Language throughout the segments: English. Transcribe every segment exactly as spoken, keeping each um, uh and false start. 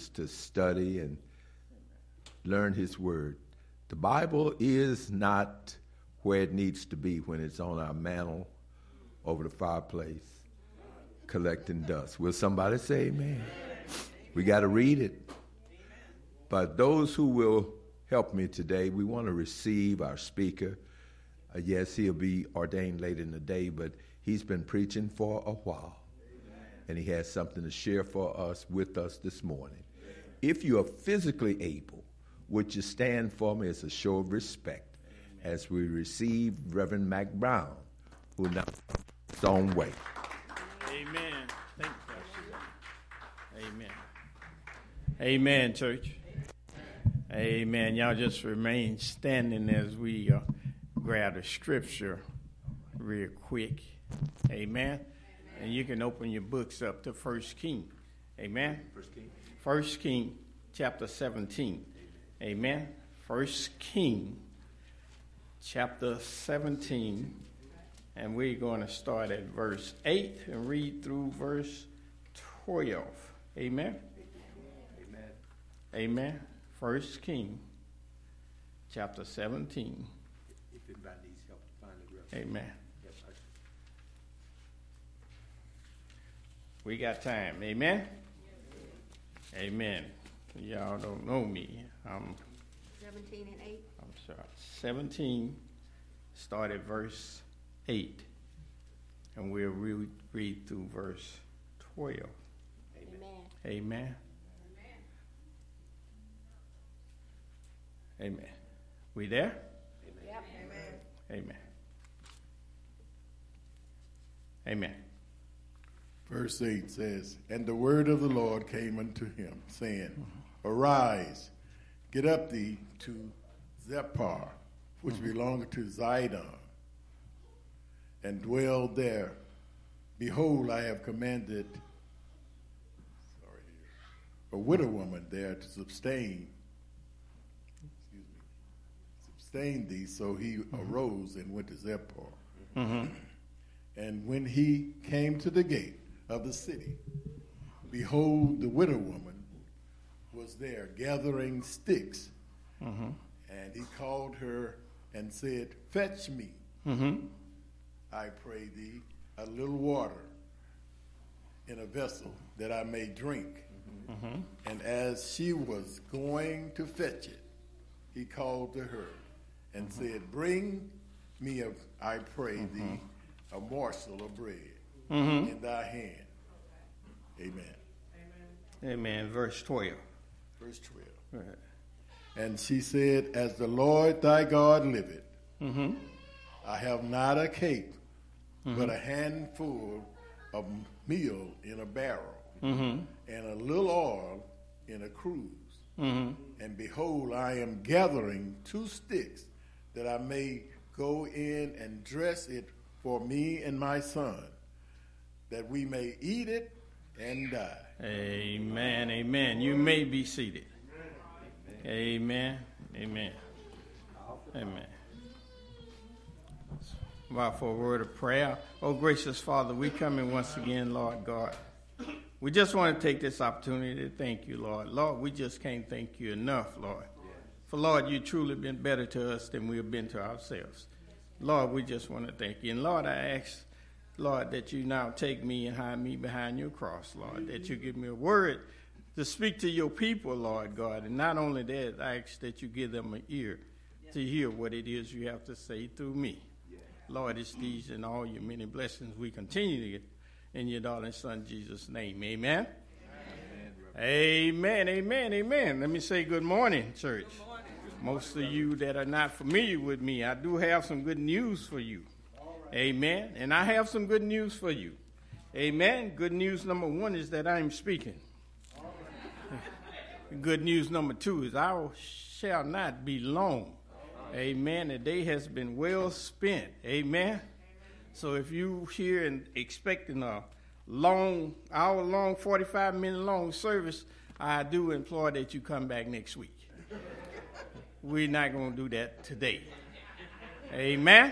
us to study and learn his word. The Bible is not where it needs to be when it's on our mantle over the fireplace collecting dust. Will somebody say amen? We got to read it. But those who will help me today, we want to receive our speaker. Uh, yes, he'll be ordained later in the day, but he's been preaching for a while. And he has something to share for us, with us this morning. If you are physically able, would you stand for me as a show of respect as we receive Reverend Mac Brown, who now is his own way. Amen. Thank you, Pastor. Amen. Amen, church. Amen. Y'all just remain standing as we uh, grab the scripture real quick. Amen. And you can open your books up to First King. Amen. First King. First King, chapter seventeen. Amen. First King, chapter seventeen. And we're going to start at verse eight and read through verse twelve. Amen. Amen. Amen. First King, chapter seventeen. If anybody needs help to find the reference. Amen. We got time. Amen? Amen. Y'all don't know me. I'm seventeen and eight. I'm sorry. seventeen, start at verse eight. And we'll re- read through verse twelve. Amen. Amen. Amen. Amen. We there? Amen. Yep. Amen. Amen. Verse eight says, And the word of the Lord came unto him, saying, Arise, get up thee to Zepar, which mm-hmm. belongeth to Zidon, and dwell there. Behold, I have commanded sorry, a widow woman there to sustain, excuse me, sustain thee. So he mm-hmm. arose and went to Zepar. Mm-hmm. And when he came to the gate of the city, behold, the widow woman was there gathering sticks. Mm-hmm. And he called her and said, Fetch me, mm-hmm. I pray thee, a little water in a vessel that I may drink. Mm-hmm. And as she was going to fetch it, he called to her and mm-hmm. said, Bring me, a, I pray mm-hmm. thee, a morsel of bread mm-hmm. in thy hand. Amen. Amen. Amen. Verse twelve. Verse twelve. Right. And she said, As the Lord thy God liveth, mm-hmm. I have not a cake, mm-hmm. but a handful of meal in a barrel, mm-hmm. and a little oil in a cruse. Mm-hmm. And behold, I am gathering two sticks, that I may go in and dress it for me and my son, that we may eat it and die. Amen. Amen. You may be seated. Amen. Amen. Amen. Wow, for a word of prayer. Oh, gracious Father, we come in once again, Lord God. We just want to take this opportunity to thank you, Lord. Lord, we just can't thank you enough, Lord. For, Lord, you've truly been better to us than we have been to ourselves. Lord, we just want to thank you. And, Lord, I ask, Lord, that you now take me and hide me behind your cross, Lord, that you give me a word to speak to your people, Lord God. And not only that, I ask that you give them an ear to hear what it is you have to say through me. Lord, it's these and all your many blessings we continue to get in your darling son, Jesus' name. Amen. Amen. Amen. Amen. Amen. Let me say good morning, church. Good morning. Most of you that are not familiar with me, I do have some good news for you. Right. Amen. And I have some good news for you. Amen. Good news number one is that I'm speaking. Right. Good news number two is I shall not be long. Right. Amen. The day has been well spent. Amen. Amen. So if you here and expecting a long, hour long, forty-five minute long service, I do implore that you come back next week. We're not going to do that today. Amen.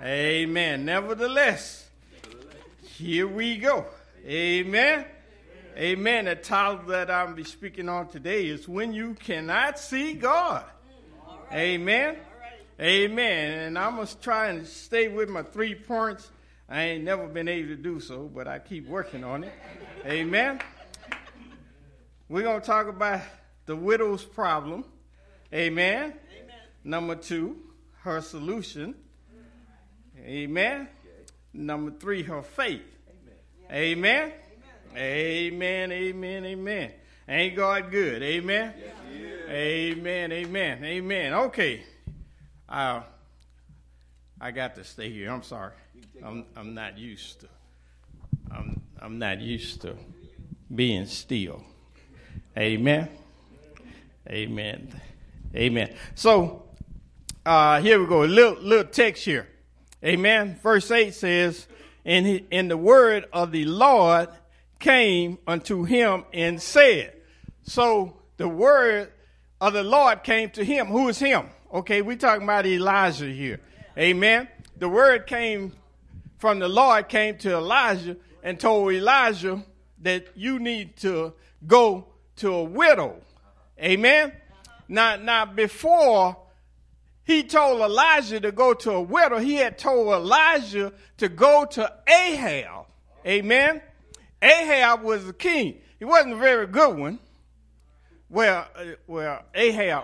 Amen. Nevertheless, here we go. Amen. Amen. The title that I'm be speaking on today is When You Cannot See God. Amen. Amen. And I'm going to try and stay with my three points. I ain't never been able to do so, but I keep working on it. Amen. We're going to talk about the widow's problem. Amen. Amen. Number two, her solution. Amen. Number three, her faith. Amen. Amen. Amen. Amen. Amen. Ain't God good? Amen. Yes, amen. Amen. Amen. Okay. Uh, I got to stay here. I'm sorry. I'm I'm not used to. I'm I'm not used to being still. Amen. Amen. Amen. So uh, here we go. A little little text here. Amen. Verse eight says, "In he, in the word of the Lord came unto him and said." So the word of the Lord came to him. Who is him? Okay, we're talking about Elijah here. Amen. The word came from the Lord, came to Elijah and told Elijah that you need to go to a widow. Amen. Now, now before he told Elijah to go to a widow, he had told Elijah to go to Ahab. Amen. Ahab was the king. He wasn't a very good one. Well, uh, well, Ahab,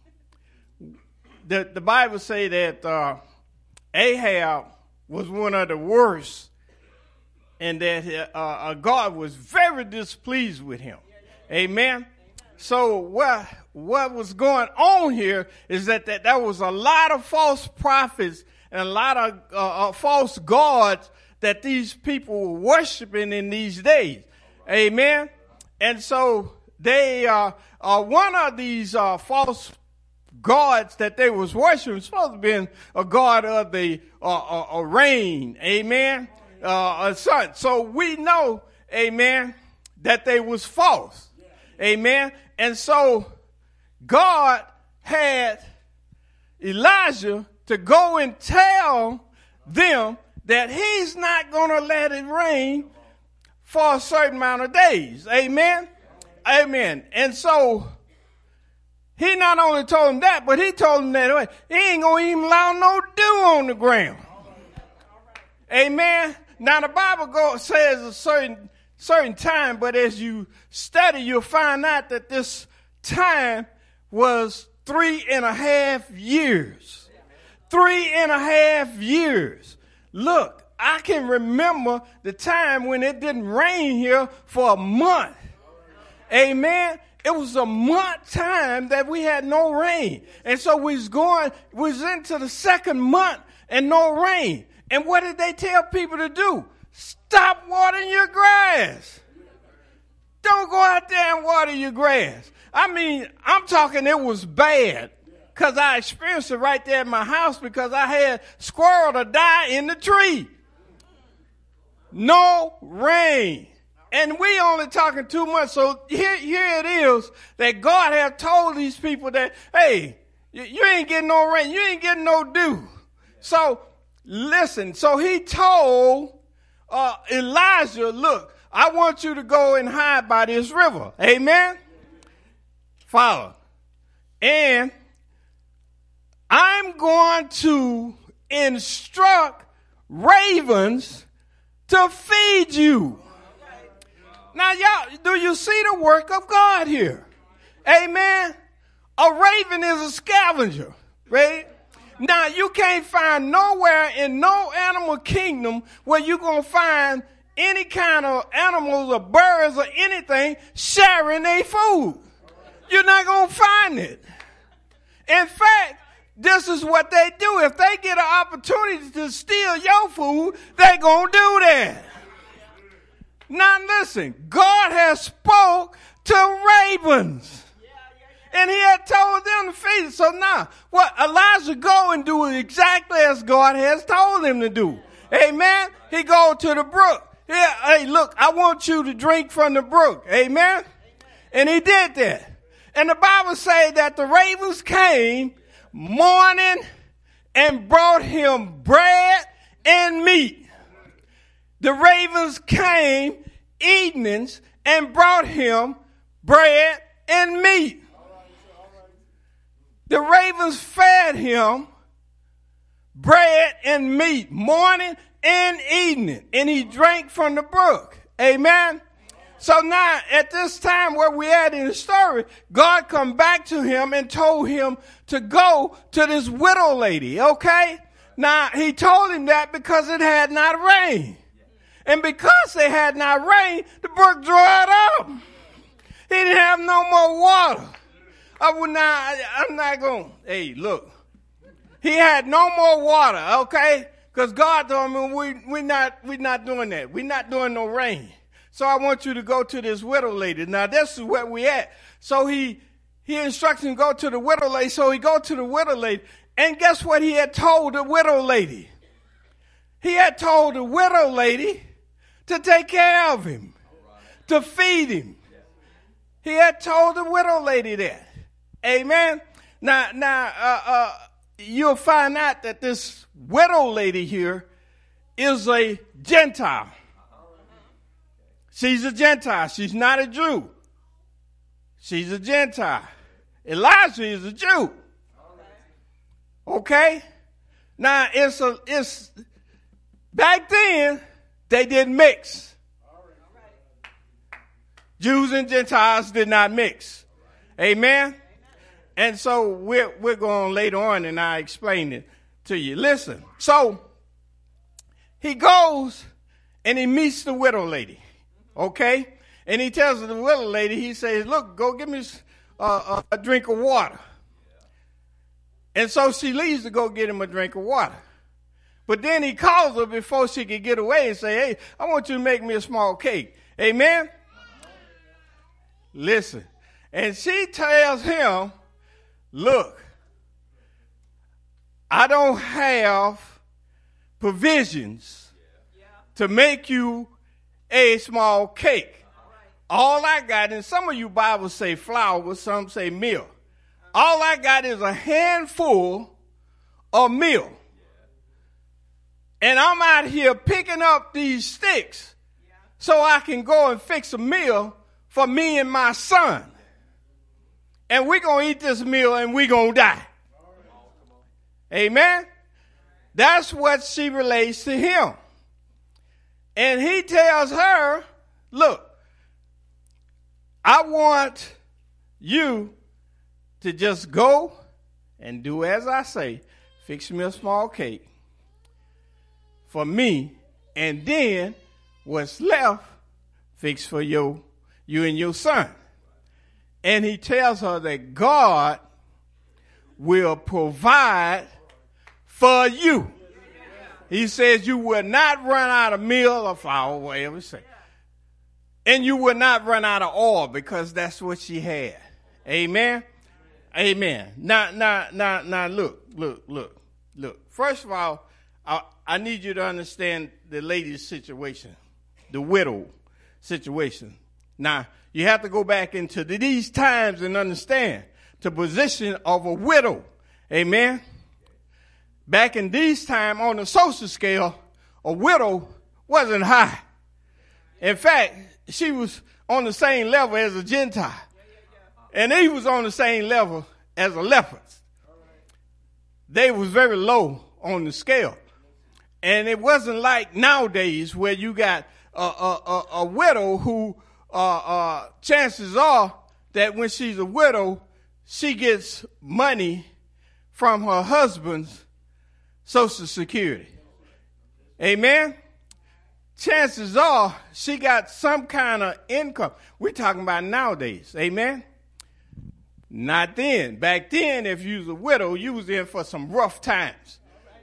the, the Bible say that uh, Ahab was one of the worst, and that uh, uh, God was very displeased with him. Amen. So what what was going on here is that, that there was a lot of false prophets and a lot of uh, uh, false gods that these people were worshiping in these days. Amen. And so they uh, uh one of these uh, false gods that they was worshiping was supposed to be a god of the uh, uh, rain. Amen. Uh, a sun. So we know, amen, that they was false. Amen. And so God had Elijah to go and tell them that he's not going to let it rain for a certain amount of days. Amen. Amen. And so he not only told him that, but he told him that he ain't going to even allow no dew on the ground. Amen. Now the Bible go, says a certain certain time, but as you study, you'll find out that this time was three and a half years. Three and a half years. Look, I can remember the time when it didn't rain here for a month. Amen. It was a month time that we had no rain. And so we was going, we was into the second month and no rain. And what did they tell people to do? Stop watering your grass. Don't go out there and water your grass. I mean, I'm talking it was bad because I experienced it right there in my house because I had squirrel to die in the tree. No rain. And we only talking two months. So here, here it is that God has told these people that, hey, you, you ain't getting no rain. You ain't getting no dew. So listen, so he told uh, Elijah, look, I want you to go and hide by this river. Amen. Follow. And I'm going to instruct ravens to feed you. Now, y'all, do you see the work of God here? Amen. A raven is a scavenger, right? Now, you can't find nowhere in no animal kingdom where you're going to find any kind of animals or birds or anything sharing their food. You're not going to find it. In fact, this is what they do. If they get an opportunity to steal your food, they're going to do that. Now listen, God has spoke to ravens. And he had told them to feed it. So now, what? Elijah go and do exactly as God has told him to do. Amen? He go to the brook. Yeah, hey, look, I want you to drink from the brook. Amen? And he did that. And the Bible says that the ravens came morning and brought him bread and meat. The ravens came evenings and brought him bread and meat. The ravens fed him bread and meat morning and evening, and he drank from the brook. Amen. So now at this time where we at in the story, God come back to him and told him to go to this widow lady. Okay. Now he told him that because it had not rained. And because it had not rained, the brook dried up. He didn't have no more water. I would not, I'm not going, hey, look. He had no more water, okay? Because God told me we we not we not doing that. We're not doing no rain. So I want you to go to this widow lady. Now this is where we at. So he he instructs him to go to the widow lady. So he go to the widow lady. And guess what he had told the widow lady? He had told the widow lady to take care of him, to feed him. He had told the widow lady that. Amen. Now, now, uh, uh, you'll find out that this widow lady here is a Gentile. She's a Gentile. She's not a Jew. She's a Gentile. Elijah is a Jew. Okay? Now, it's a, it's, back then, they didn't mix. Jews and Gentiles did not mix. Amen? And so we're, we're going later on and I explain it to you. Listen. So he goes and he meets the widow lady. Okay? And he tells the widow lady, he says, look, go get me uh, a drink of water. And so she leaves to go get him a drink of water. But then he calls her before she could get away and say, hey, I want you to make me a small cake. Amen? Listen. And she tells him, look, I don't have provisions to make you a small cake. All I got, and some of you Bibles say flour, some say meal. All I got is a handful of meal. And I'm out here picking up these sticks so I can go and fix a meal for me and my son. And we're going to eat this meal and we're going to die. Amen? That's what she relates to him. And he tells her, look, I want you to just go and do as I say. Fix me a small cake for me, and then what's left, fix for you, you and your son. And he tells her that God will provide for you. He says you will not run out of meal or flour, whatever you say. And you will not run out of oil because that's what she had. Amen? Amen. Now, now, now, now, look, look, look, look. First of all, I, I need you to understand the lady's situation, the widow situation. Now, you have to go back into these times and understand the position of a widow. Amen? Back in these times, on the social scale, a widow wasn't high. In fact, she was on the same level as a Gentile. And he was on the same level as a leper. They was very low on the scale. And it wasn't like nowadays where you got a, a, a, a widow who uh, uh, chances are that when she's a widow, she gets money from her husband's Social Security. Amen? Chances are she got some kind of income. We're talking about nowadays. Amen? Not then. Back then, if you was a widow, you was in for some rough times.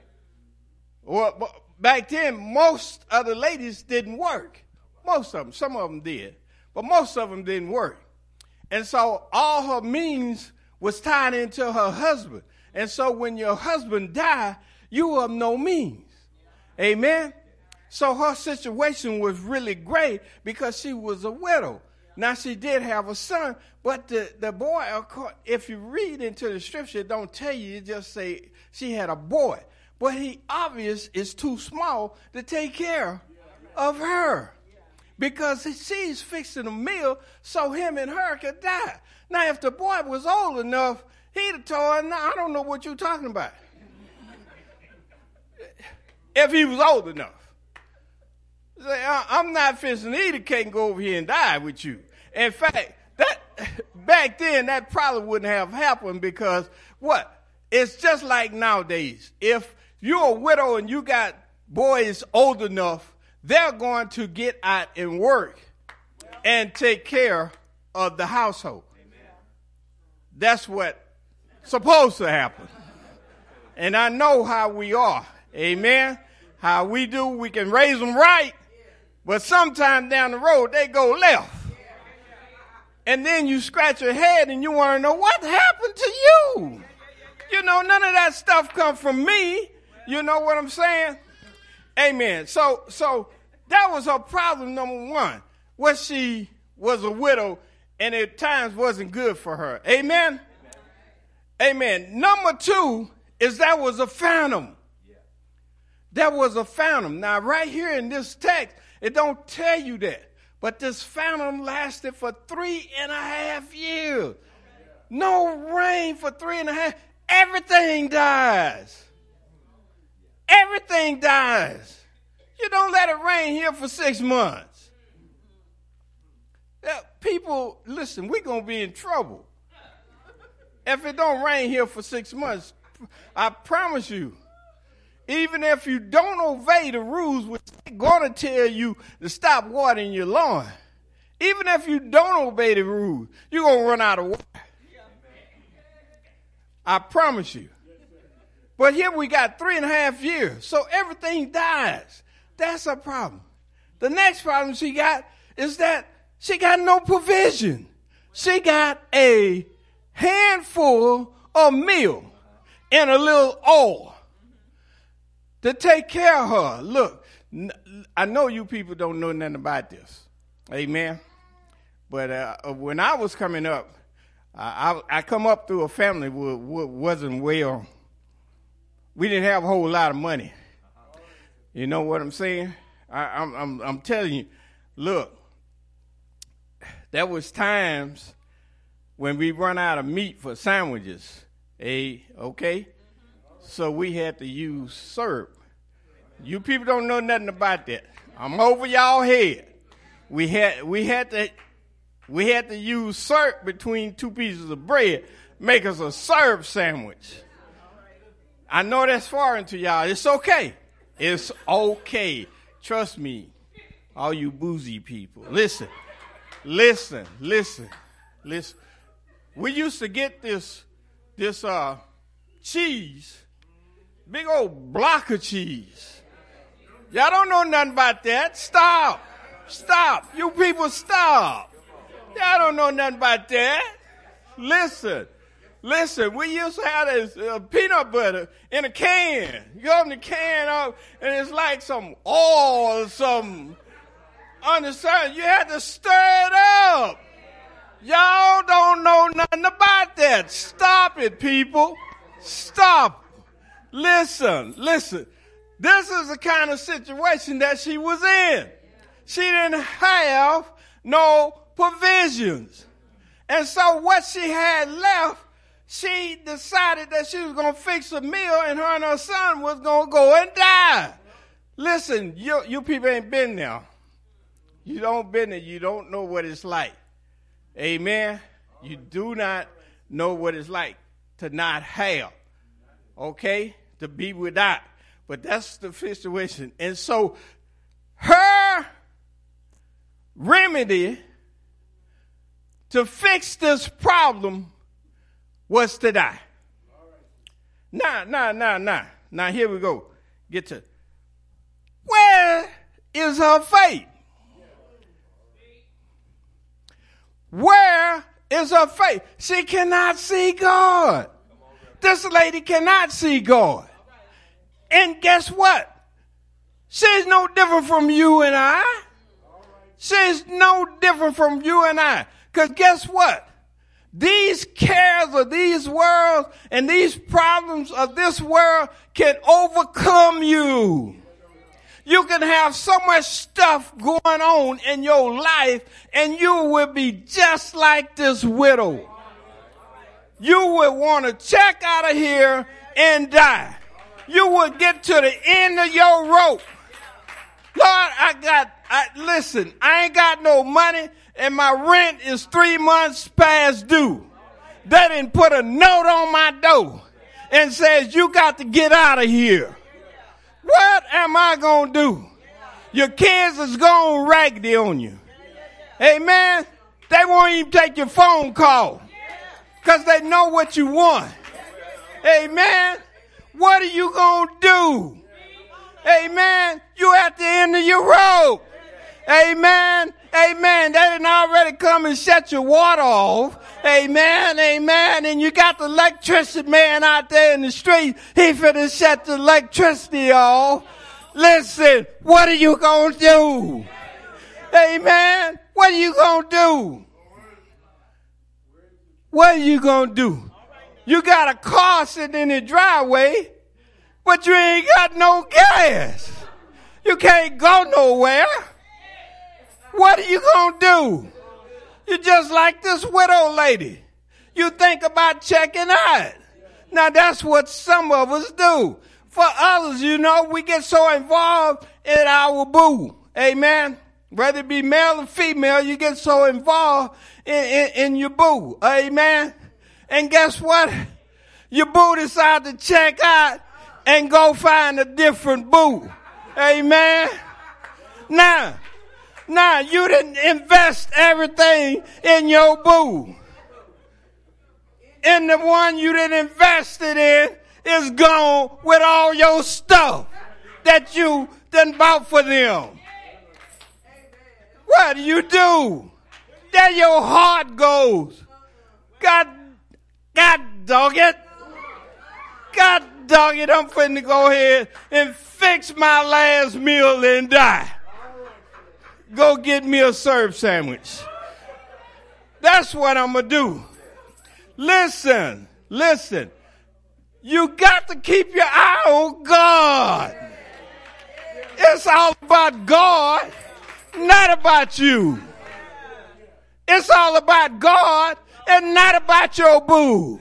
Well, back then, most of the ladies didn't work. Most of them. Some of them did. But most of them didn't work. And so all her means was tied into her husband. And so when your husband died, you were of no means. Amen? So her situation was really great because she was a widow. Now, she did have a son, but the, the boy, if you read into the scripture, it don't tell you, it just say she had a boy. But he obvious is too small to take care of her. because she's fixing a meal so him and her could die. Now, if the boy was old enough, he'd have told her, no, I don't know what you're talking about. If he was old enough. Say, I'm not fixing to eat a cake and go over here and die with you. In fact, that back then, that probably wouldn't have happened because what? It's just like nowadays. If you're a widow and you got boys old enough, they're going to get out and work and take care of the household. That's what's supposed to happen. And I know how we are. Amen. How we do, we can raise them right, but sometime down the road, they go left. And then you scratch your head and you want to know what happened to you. You know, none of that stuff comes from me. You know what I'm saying? Amen. So, so that was her problem, number one. Was she was a widow and at times wasn't good for her. Amen? Amen. Number two is that was a phantom. That was a phantom. Now, right here in this text, it don't tell you that. But this phantom lasted for three and a half years. No rain for three and a half. Everything dies. Everything dies. You don't let it rain here for six months. Now, people, listen, we're going to be in trouble. If it don't rain here for six months, I promise you, even if you don't obey the rules, which they're going to tell you to stop watering your lawn, even if you don't obey the rules, you're going to run out of water. I promise you. But here we got three and a half years, so everything dies. That's a problem. The next problem she got is that she got no provision. She got a handful of meal and a little oil to take care of her. Look, I know you people don't know nothing about this. Amen. But uh, when I was coming up, I, I, I come up through a family who, who wasn't well. We didn't have a whole lot of money. You know what I'm saying? I, I'm, I'm, I'm telling you, look, there was times when we run out of meat for sandwiches. Hey, okay? So we had to use syrup. You people don't know nothing about that. I'm over y'all head. We had we had to we had to use syrup between two pieces of bread, make us a syrup sandwich. I know that's foreign to y'all. It's okay. It's okay. Trust me, all you boozy people. Listen, listen, listen, listen. We used to get this this uh cheese, big old block of cheese. Y'all don't know nothing about that. Stop. Stop. You people stop. Y'all don't know nothing about that. Listen. Listen, we used to have this uh, peanut butter in a can. You open the can up, and it's like some oil or something. Understand? You had to stir it up. Y'all don't know nothing about that. Stop it, people. Stop. Listen, listen. This is the kind of situation that she was in. She didn't have no provisions. And so what she had left, she decided that she was going to fix a meal and her and her son was going to go and die. Listen, you, you people ain't been there. You don't been there. You don't know what it's like. Amen? You do not know what it's like to not have. Okay? To be without. But that's the situation. And so her remedy to fix this problem was to die. Now, now, now, now. Now, here we go. Get to, where is her faith? Where is her faith? She cannot see God. This lady cannot see God. And guess what? She's no different from you and I. She's no different from you and I. Because guess what? These cares of these worlds and these problems of this world can overcome you. You can have so much stuff going on in your life, and you will be just like this widow. You would want to check out of here and die. You would get to the end of your rope. Lord, I got, I, listen, I ain't got no money, and my rent is three months past due. They didn't put a note on my door and says, you got to get out of here. What am I going to do? Your kids is going raggedy on you. Amen. They won't even take your phone call because they know what you want. Amen. What are you going to do? Amen. You at the end of your rope. Amen. Amen. They didn't already come and shut your water off. Amen. Amen. And you got the electricity man out there in the street. He finna shut the electricity off. Listen, what are you going to do? Amen. What are you going to do? What are you going to do? You got a car sitting in the driveway, but you ain't got no gas. You can't go nowhere. What are you going to do? You're just like this widow lady. You think about checking out. Now, that's what some of us do. For others, you know, we get so involved in our boo. Amen. Whether it be male or female, you get so involved in, in, in your boo. Amen. And guess what? Your boo decide to check out and go find a different boo. Amen. Now, now you didn't invest everything in your boo. And the one you didn't invest it in is gone with all your stuff that you done bought for them. What do you do? There your heart goes. God, God dog it. God dog it, I'm finna go ahead and fix my last meal and die. Go get me a serve sandwich. That's what I'm gonna do. Listen, listen. You got to keep your eye on God. It's all about God, not about you. It's all about God and not about your boo.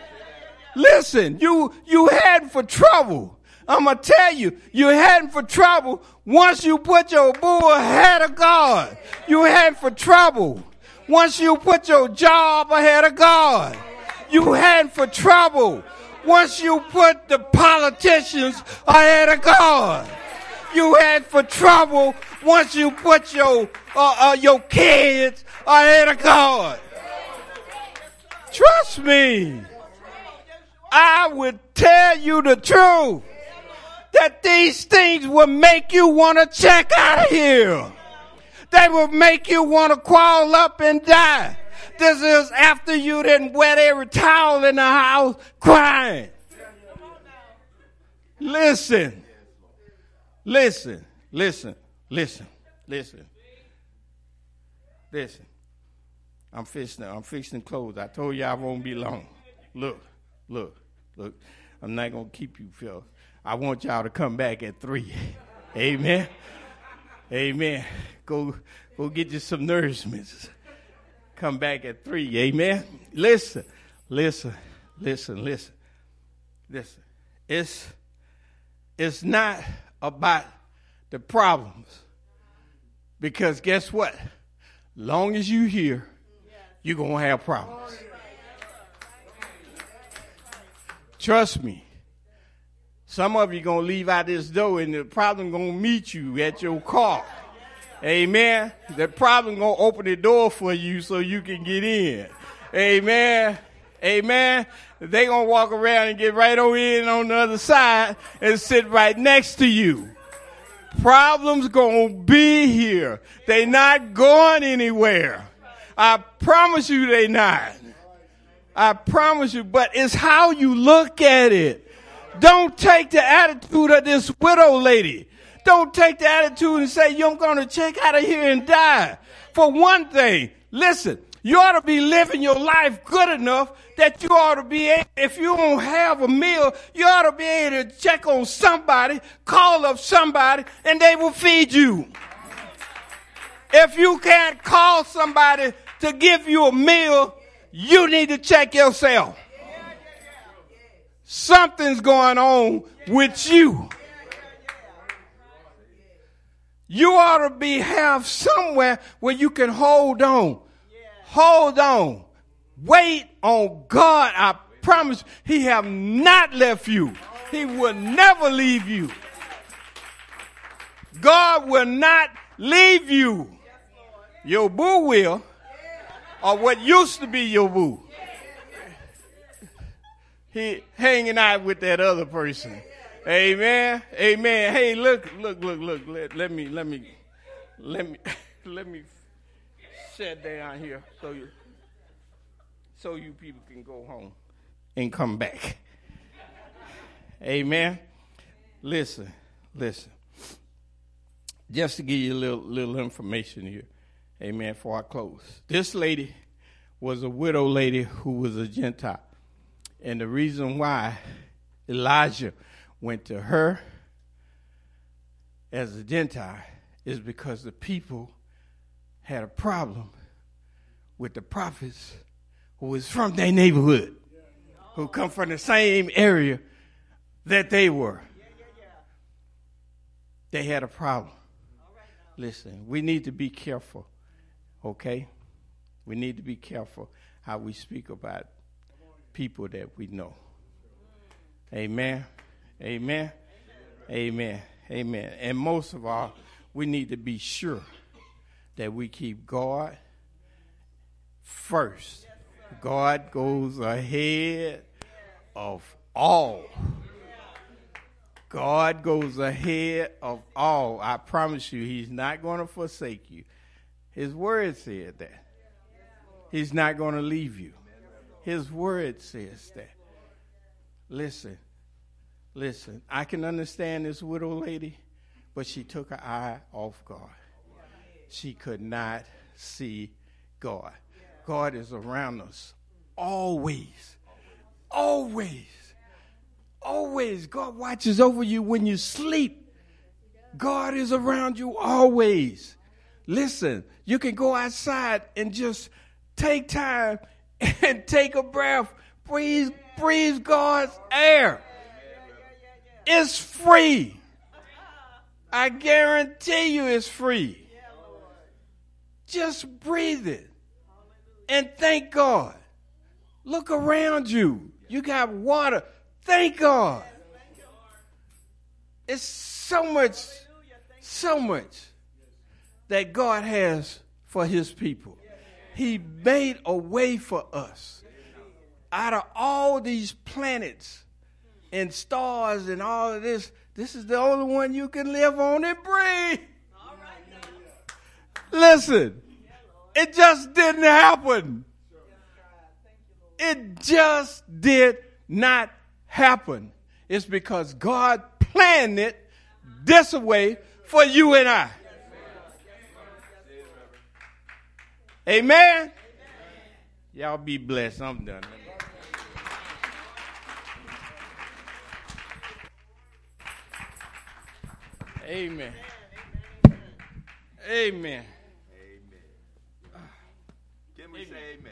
Listen, you you heading for trouble. I'm going to tell you, you're heading for trouble once you put your boo ahead of God. You're heading for trouble once you put your job ahead of God. You're heading for trouble once you put the politicians ahead of God. You head for trouble once you put your uh, uh, your kids ahead of God. Trust me. I would tell you the truth that these things will make you want to check out of here. They will make you want to crawl up and die. This is after you didn't wet every towel in the house crying. Listen, listen, listen, listen, listen, listen. I'm fixing, I'm fixing clothes. I told you I won't be long. Look, look, look. I'm not going to keep you, Phil. I want y'all to come back at three. Amen. Amen. Go, go get you some nourishment. Come back at three. Amen. Listen, listen, listen, listen, listen. It's, it's not about the problems. Because guess what? Long as you here, you're going to have problems. Trust me. Some of you going to leave out this door and the problem going to meet you at your car. Amen. The problem going to open the door for you so you can get in. Amen. Amen. They going to walk around and get right over in on the other side and sit right next to you. Problems going to be here. They not going anywhere. I promise you they not. I promise you, but it's how you look at it. Don't take the attitude of this widow lady. Don't take the attitude and say, you're going to check out of here and die. For one thing, listen, You ought to be living your life good enough that you ought to be able, if you don't have a meal, you ought to be able to check on somebody, call up somebody, and they will feed you. If you can't call somebody to give you a meal, you need to check yourself. Something's going on with you. You ought to be have somewhere where you can hold on. Hold on. Wait on God. I promise he have not left you. He will never leave you. God will not leave you. Your boo will, or what used to be your boo. He hanging out with that other person. Amen. Amen. Hey, look, look, look, look. Let, let me, let me, let me, let me sit down here so you, so you people can go home and come back. Amen. Listen, listen. Just to give you a little, little information here. Amen. Before I close, this lady was a widow lady who was a Gentile, and the reason why Elijah went to her as a Gentile is because the people had a problem with the prophets who was from their neighborhood, who come from the same area that they were. They had a problem. Listen, we need to be careful, okay? We need to be careful how we speak about people that we know. Amen. Amen. Amen. Amen. And most of all, we need to be sure that we keep God first. God goes ahead of all. God goes ahead of all. I promise you, he's not going to forsake you. His word said that. He's not going to leave you. His word says that. Listen, listen, I can understand this widow lady, but she took her eye off God. She could not see God. God is around us always, always, always. God watches over you when you sleep. God is around you always. Listen, you can go outside and just take time and take a breath. Breathe, breathe God's air. It's free. I guarantee you it's free. Just breathe it and thank God. Look around you. You got water. Thank God. It's so much, so much that God has for his people. He made a way for us. Out of all these planets and stars and all of this, this is the only one you can live on and breathe. Listen, it just didn't happen. It just did not happen. It's because God planned it this way for you and I. Amen. Y'all be blessed. I'm done. Amen. Amen. Can we say amen?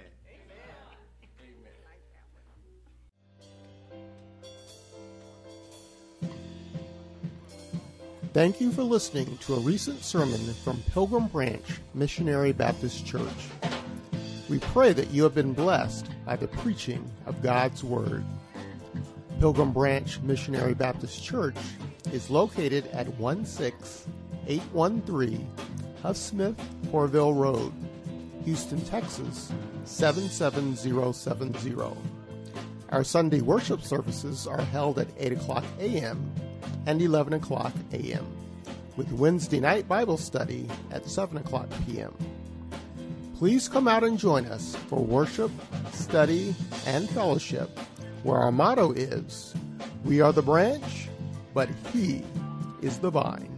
Thank you for listening to a recent sermon from Pilgrim Branch Missionary Baptist Church. We pray that you have been blessed by the preaching of God's Word. Pilgrim Branch Missionary Baptist Church is located at one six eight one three Huffsmith Corville Road, Houston, Texas seven seven zero seven zero. Our Sunday worship services are held at eight o'clock a.m. and eleven o'clock a.m., with Wednesday night Bible study at seven o'clock p.m. Please come out and join us for worship, study, and fellowship, where our motto is, "We are the branch, but he is the vine."